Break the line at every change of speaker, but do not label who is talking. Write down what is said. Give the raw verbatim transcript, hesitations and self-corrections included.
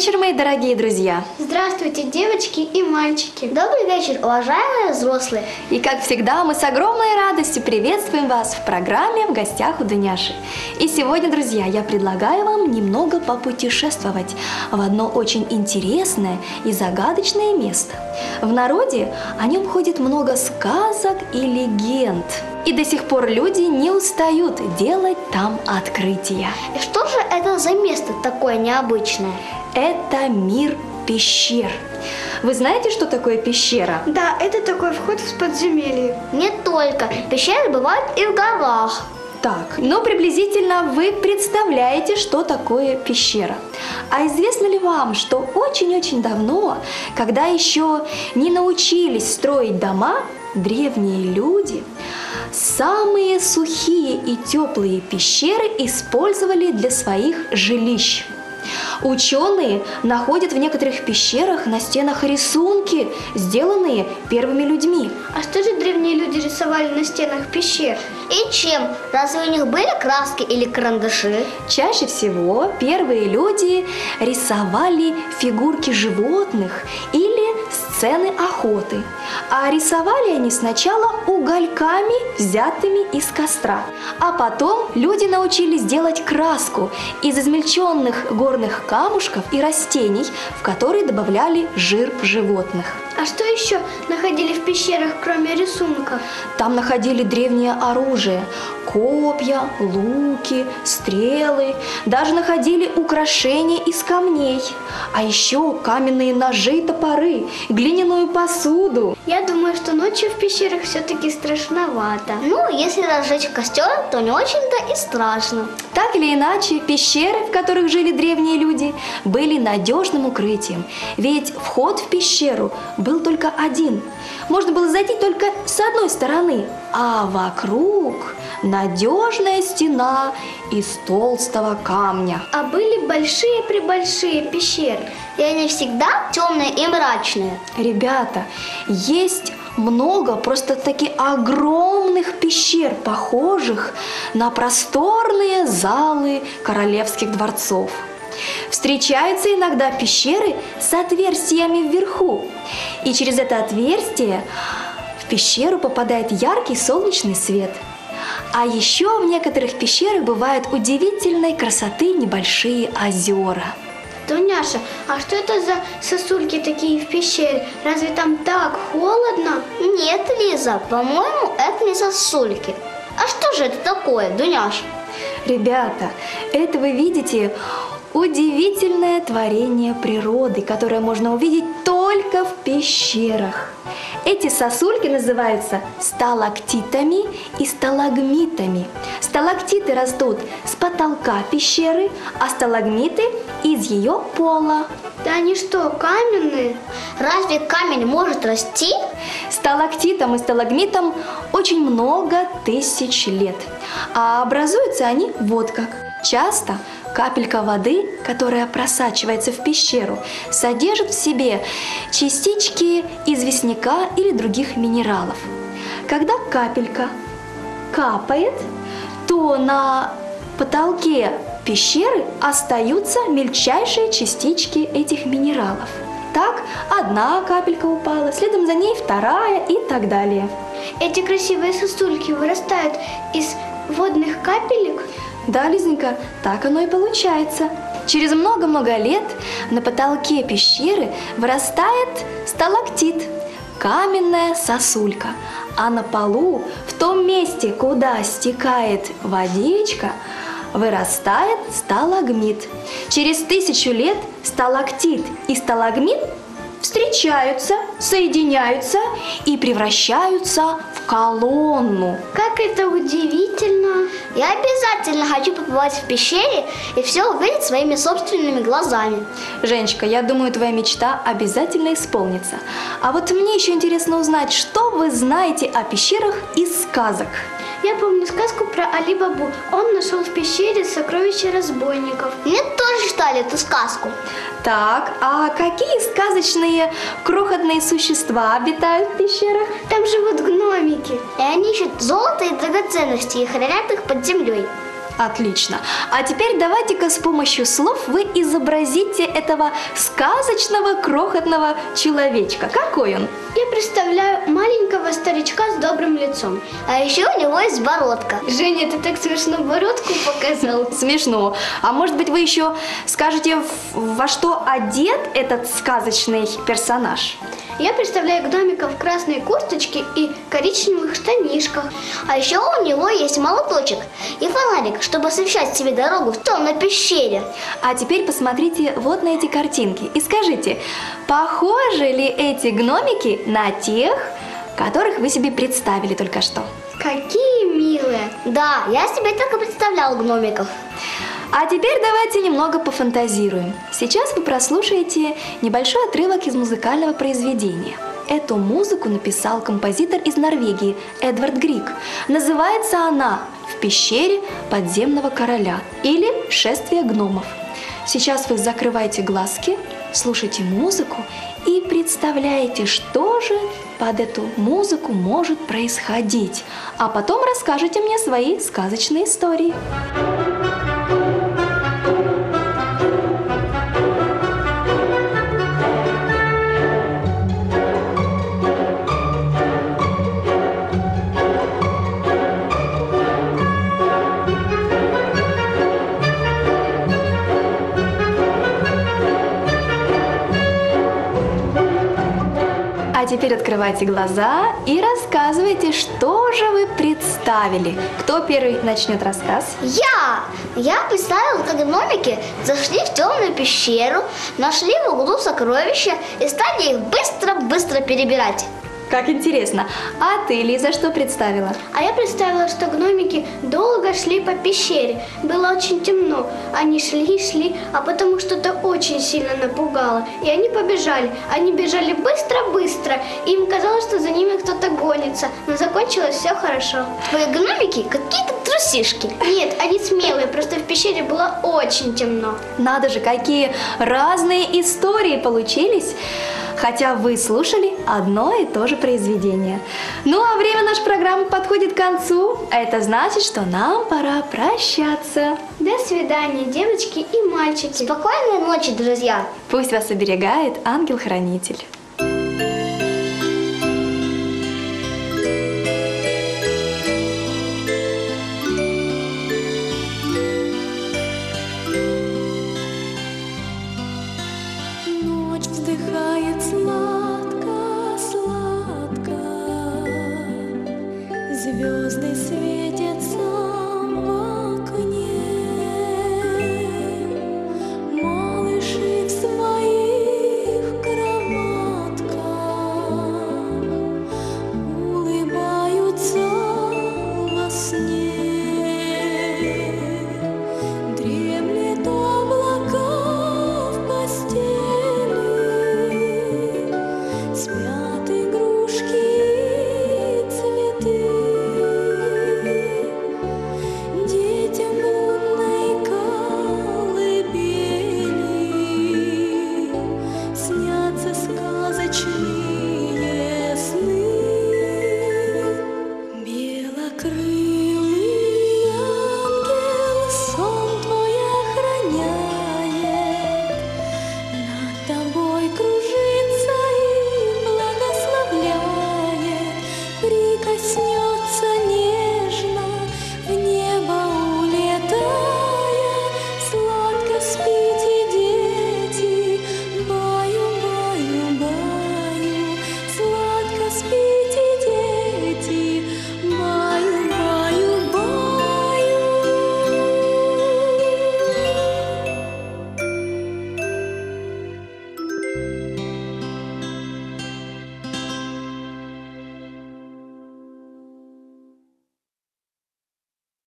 вечер, мои дорогие друзья!
Здравствуйте, девочки и мальчики!
Добрый вечер, уважаемые взрослые!
И как всегда, мы с огромной радостью приветствуем вас в программе «В гостях у Дуняши». И сегодня, друзья, я предлагаю вам немного попутешествовать в одно очень интересное и загадочное место. В народе о нем ходит много сказок и легенд. И до сих пор люди не устают делать там открытия.
И что же это за место такое необычное?
Это мир пещер. Вы знаете, что такое пещера?
Да, это такой вход в подземелье.
Не только. Пещеры бывают и в горах.
Так, ну приблизительно вы представляете, что такое пещера. А известно ли вам, что очень-очень давно, когда еще не научились строить дома, древние люди самые сухие и теплые пещеры использовали для своих жилищ? Ученые находят в некоторых пещерах на стенах рисунки, сделанные первыми людьми.
А что же древние люди рисовали на стенах пещер?
И чем? Разве у них были краски или карандаши?
Чаще всего первые люди рисовали фигурки животных или сцены охоты. А рисовали они сначала угольками, взятыми из костра. А потом люди научились делать краску из измельченных горных камушков и растений, в которые добавляли жир животных.
А что еще находили в пещерах, кроме рисунков?
Там находили древнее оружие, копья, луки, стрелы, даже находили украшения из камней, а еще каменные ножи и топоры, глиняную посуду.
Я думаю, что ночью в пещерах все-таки страшновато.
Ну, если разжечь костер, то не очень-то и страшно.
Так или иначе, пещеры, в которых жили древние люди, были надежным укрытием, ведь вход в пещеру был только один. Можно было зайти только с одной стороны, а вокруг надежная стена из толстого камня.
А были большие-пребольшие пещеры.
И они всегда темные и мрачные.
Ребята, есть много просто-таки огромных пещер, похожих на просторные залы королевских дворцов. Встречаются иногда пещеры с отверстиями вверху, и через это отверстие в пещеру попадает яркий солнечный свет. А еще в некоторых пещерах бывают удивительной красоты небольшие озера.
Дуняша, а что это за сосульки такие в пещере? Разве там так холодно?
Нет, Лиза, по-моему, это не сосульки. А что же это такое, Дуняша?
Ребята, это вы видите удивительное творение природы, которое можно увидеть только в пещерах. Эти сосульки называются сталактитами и сталагмитами. Сталактиты растут с потолка пещеры, а сталагмиты из ее пола.
Да они что, каменные?
Разве камень может расти?
Сталактитам и сталагмитам очень много тысяч лет, а образуются они вот как. Часто капелька воды, которая просачивается в пещеру, содержит в себе частички известняка или других минералов. Когда капелька капает, то на потолке пещеры остаются мельчайшие частички этих минералов. Так, одна капелька упала, следом за ней вторая и так далее.
Эти красивые сосульки вырастают из водных капелек?
Да, Лизонька, так оно и получается. Через много-много лет на потолке пещеры вырастает сталактит, каменная сосулька, а на полу, в том месте, куда стекает водичка, вырастает сталагмит. Через тысячу лет сталактит и сталагмит встречаются, соединяются и превращаются в колонну.
Как это удивительно!
Я обязательно хочу побывать в пещере и все увидеть своими собственными глазами.
Женечка, я думаю, твоя мечта обязательно исполнится. А вот мне еще интересно узнать, что вы знаете о пещерах из сказок.
Я помню сказку про Али-Бабу. Он нашел в пещере сокровища разбойников.
Мне тоже читали эту сказку.
Так, а какие сказочные крохотные существа обитают в пещерах?
Там живут гномики.
И они ищут золото и драгоценности и хранят их под землей.
Отлично. А теперь давайте-ка с помощью слов вы изобразите этого сказочного крохотного человечка. Какой он?
Я представляю маленького старичка с добрым лицом.
А еще у него есть бородка.
Женя, ты так смешно бородку показал.
Смешно. А может быть, вы еще скажете, во что одет этот сказочный персонаж?
Я представляю гномика в красной курточке и коричневых штанишках.
А еще у него есть молоточек и фонарик, чтобы освещать себе дорогу в темной пещере.
А теперь посмотрите вот на эти картинки и скажите, похожи ли эти гномики на тех, которых вы себе представили только что?
Какие милые!
Да, я себе так и представлял гномиков.
А теперь давайте немного пофантазируем. Сейчас вы прослушаете небольшой отрывок из музыкального произведения. Эту музыку написал композитор из Норвегии Эдвард Григ. Называется она «В пещере подземного короля» или «Шествие гномов». Сейчас вы закрываете глазки, слушайте музыку и представляете, что же под эту музыку может происходить. А потом расскажите мне свои сказочные истории. А теперь открывайте глаза и рассказывайте, что же вы представили. Кто первый начнет рассказ?
Я! Я представил, как гномики зашли в темную пещеру, нашли в углу сокровища и стали их быстро-быстро перебирать.
Как интересно. А ты, Лиза, что представила?
А я представила, что гномики долго шли по пещере. Было очень темно. Они шли, шли, а потому что-то очень сильно напугало. И они побежали. Они бежали быстро-быстро. Им казалось, что за ними кто-то гонится. Но закончилось все хорошо.
Твои гномики какие-то трусишки.
Нет, они смелые, просто в пещере было очень темно.
Надо же, какие разные истории получились. Хотя вы слушали одно и то же произведение. Ну а время нашей программы подходит к концу. Это значит, что нам пора прощаться.
До свидания, девочки и мальчики.
Спокойной ночи, друзья.
Пусть вас оберегает ангел-хранитель.